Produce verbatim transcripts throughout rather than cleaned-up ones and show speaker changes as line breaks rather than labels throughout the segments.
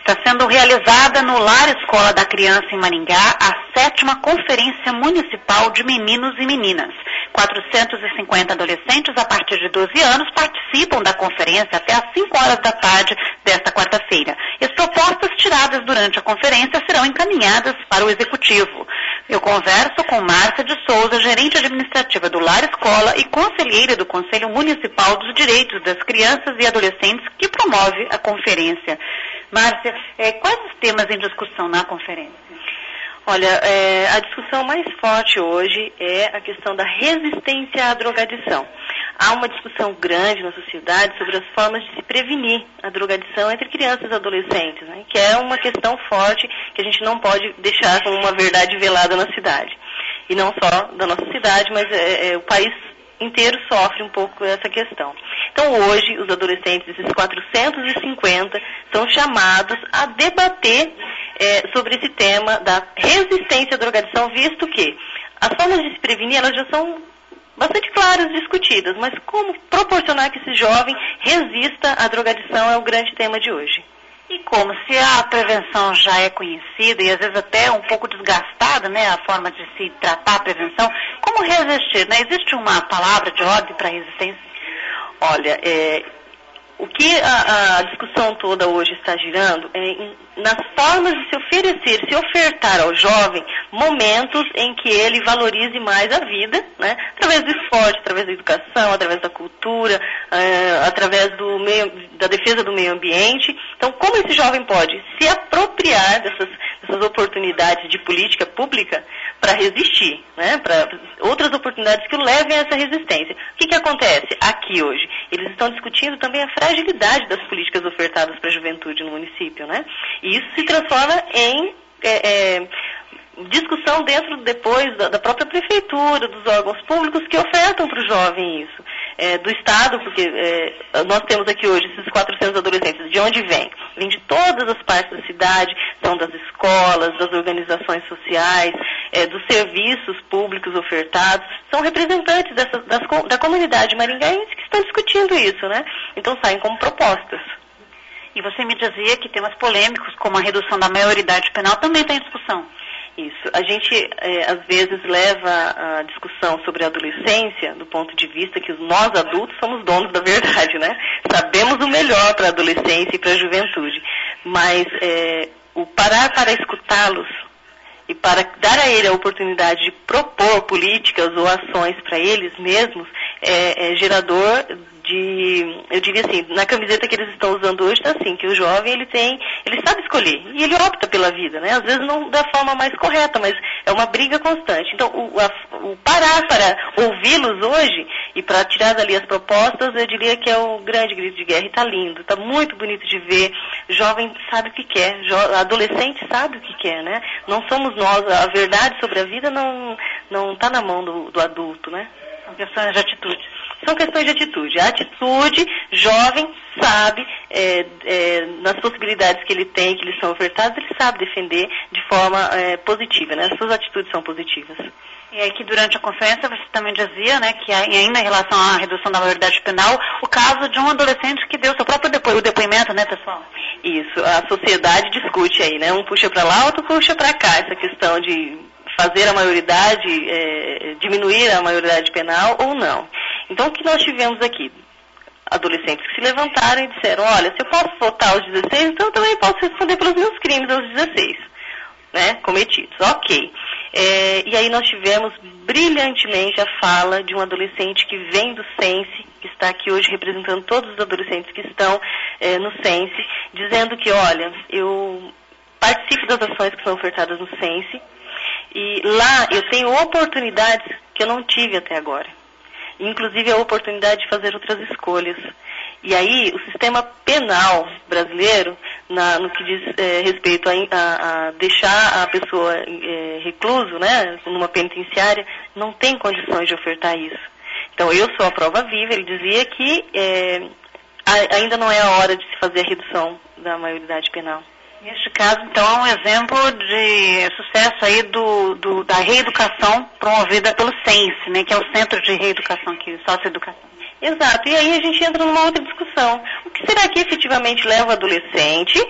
Está sendo realizada no Lar Escola da Criança em Maringá a sétima Conferência Municipal de Meninos e Meninas. quatrocentos e cinquenta adolescentes a partir de doze anos participam da conferência até às cinco horas da tarde desta quarta-feira. E as propostas tiradas durante a conferência serão encaminhadas para o Executivo. Eu converso com Márcia de Souza, gerente administrativa do Lar Escola e conselheira do Conselho Municipal dos Direitos das Crianças e Adolescentes, que promove a conferência. Márcia, eh, quais os temas em discussão na conferência?
Olha, é, a discussão mais forte hoje é a questão da resistência à drogadição. Há uma discussão grande na sociedade sobre as formas de se prevenir a drogadição entre crianças e adolescentes, né, que é uma questão forte que a gente não pode deixar como uma verdade velada na cidade. E não só da nossa cidade, mas é, é, o país inteiro sofre um pouco essa questão. Então hoje os adolescentes, esses quatrocentos e cinquenta, são chamados a debater é, sobre esse tema da resistência à drogadição, visto que as formas de se prevenir, elas já são bastante claras, discutidas, mas como proporcionar que esse jovem resista à drogadição é o grande tema de hoje.
E como, se a prevenção já é conhecida e às vezes até um pouco desgastada, né, a forma de se tratar a prevenção, como resistir, né? Existe uma palavra de ordem para a resistência?
Olha, é, o que a, a discussão toda hoje está girando é em, nas formas de se oferecer, se ofertar ao jovem momentos em que ele valorize mais a vida, né? Através do esporte, através da educação, através da cultura, é, através do meio, da defesa do meio ambiente. Então, como esse jovem pode se apropriar dessas, dessas oportunidades de política pública para resistir, né? Para outras oportunidades que o levem a essa resistência. O que, que acontece aqui hoje? Eles estão discutindo também a fragilidade das políticas ofertadas para a juventude no município, né? E isso se transforma em é, é, discussão dentro, depois, da, da própria prefeitura, dos órgãos públicos que ofertam para o jovem isso. É, do Estado, porque é, nós temos aqui hoje esses quatrocentos adolescentes. De onde vem? Vem de todas as partes da cidade, são das escolas, das organizações sociais, é, dos serviços públicos ofertados. São representantes dessa, das, da comunidade maringaense que estão discutindo isso, né? Então saem como propostas.
E você me dizia que temas polêmicos, como a redução da maioridade penal, também está em discussão.
Isso. A gente, é, às vezes, leva a discussão sobre a adolescência do ponto de vista que nós, adultos, somos donos da verdade, né? Sabemos o melhor para a adolescência e para a juventude. Mas é, o parar para escutá-los e para dar a ele a oportunidade de propor políticas ou ações para eles mesmos é, é gerador de, eu diria assim, na camiseta que eles estão usando hoje está assim, que o jovem ele tem, ele sabe escolher e ele opta pela vida, né? Às vezes não da forma mais correta, mas é uma briga constante. Então o, a, o parar para ouvi-los hoje e para tirar dali as propostas, eu diria que é o grande grito de guerra. E está lindo, está muito bonito de ver. Jovem sabe o que quer, jo, adolescente sabe o que quer, né? Não somos nós, a verdade sobre a vida não não está na mão do, do adulto, né?
São questões de atitude.
São questões de atitude. A atitude, jovem, sabe, é, é, nas possibilidades que ele tem, que lhe são ofertadas, ele sabe defender de forma é, positiva, né? As suas atitudes são positivas.
E aí que durante a conferência você também dizia, né, que ainda em relação à redução da maioridade penal, o caso de um adolescente que deu seu próprio depo- o depoimento, né, pessoal?
Isso, a sociedade discute aí, né? Um puxa para lá, outro puxa para cá, essa questão de fazer a maioridade, é, diminuir a maioridade penal ou não. Então, o que nós tivemos aqui? Adolescentes que se levantaram e disseram, olha, se eu posso votar aos dezesseis, então eu também posso responder pelos meus crimes aos dezesseis, né, cometidos. Ok. É, e aí nós tivemos brilhantemente a fala de um adolescente que vem do Sense, que está aqui hoje representando todos os adolescentes que estão é, no Sense, dizendo que, olha, eu participo das ações que são ofertadas no Sense, e lá eu tenho oportunidades que eu não tive até agora. Inclusive a oportunidade de fazer outras escolhas. E aí, o sistema penal brasileiro, na, no que diz é, respeito a, a, a deixar a pessoa é, recluso, né, numa penitenciária, não tem condições de ofertar isso. Então, eu sou a prova viva, ele dizia que é, a, ainda não é a hora de se fazer a redução da maioridade penal.
Neste caso, então, é um exemplo de sucesso aí do, do, da reeducação promovida pelo Sense, né, que é o Centro de Reeducação, que Socioeducação.
Exato, e aí a gente entra numa outra discussão. O que será que efetivamente leva o adolescente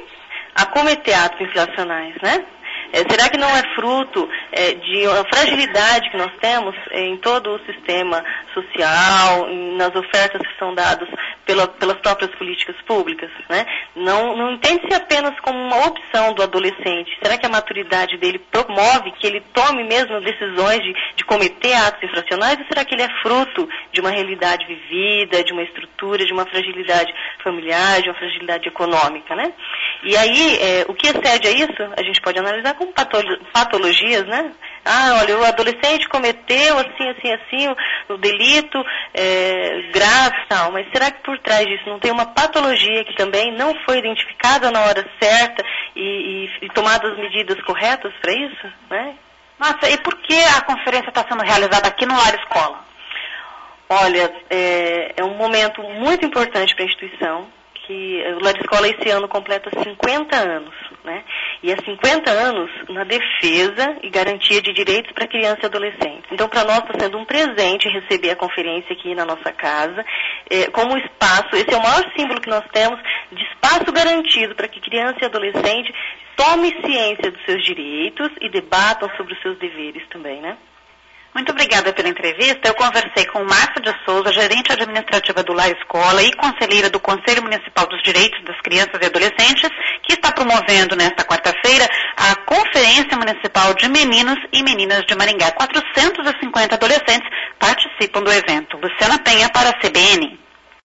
a cometer atos infracionais, né? É, será que não é fruto é, de uma fragilidade que nós temos é, em todo o sistema social, em, nas ofertas que são dadas pela, pelas próprias políticas públicas, né? Não, não entende-se apenas como uma opção do adolescente. Será que a maturidade dele promove que ele tome mesmo decisões de, de cometer atos infracionais, ou será que ele é fruto de uma realidade vivida, de uma estrutura, de uma fragilidade familiar, de uma fragilidade econômica, né? E aí, é, o que excede a isso, a gente pode analisar como patologias, né? Ah, olha, o adolescente cometeu assim, assim, assim, o, o delito é, grave e tal, mas será que por trás disso não tem uma patologia que também não foi identificada na hora certa e, e, e tomadas as medidas corretas para isso, né?
Nossa, e por que a conferência está sendo realizada aqui no Lar Escola?
Olha, é, é um momento muito importante para a instituição, que o Lar Escola esse ano completa cinquenta anos, né? E há cinquenta anos na defesa e garantia de direitos para criança e adolescente. Então, para nós está sendo um presente receber a conferência aqui na nossa casa, é, como espaço, esse é o maior símbolo que nós temos de espaço garantido para que criança e adolescente tome ciência dos seus direitos e debatam sobre os seus deveres também, né?
Muito obrigada pela entrevista. Eu conversei com Márcia de Souza, gerente administrativa do Lar Escola e conselheira do Conselho Municipal dos Direitos das Crianças e Adolescentes, que está promovendo nesta quarta-feira a Conferência Municipal de Meninos e Meninas de Maringá. quatrocentos e cinquenta adolescentes participam do evento. Luciana Penha para a C B N.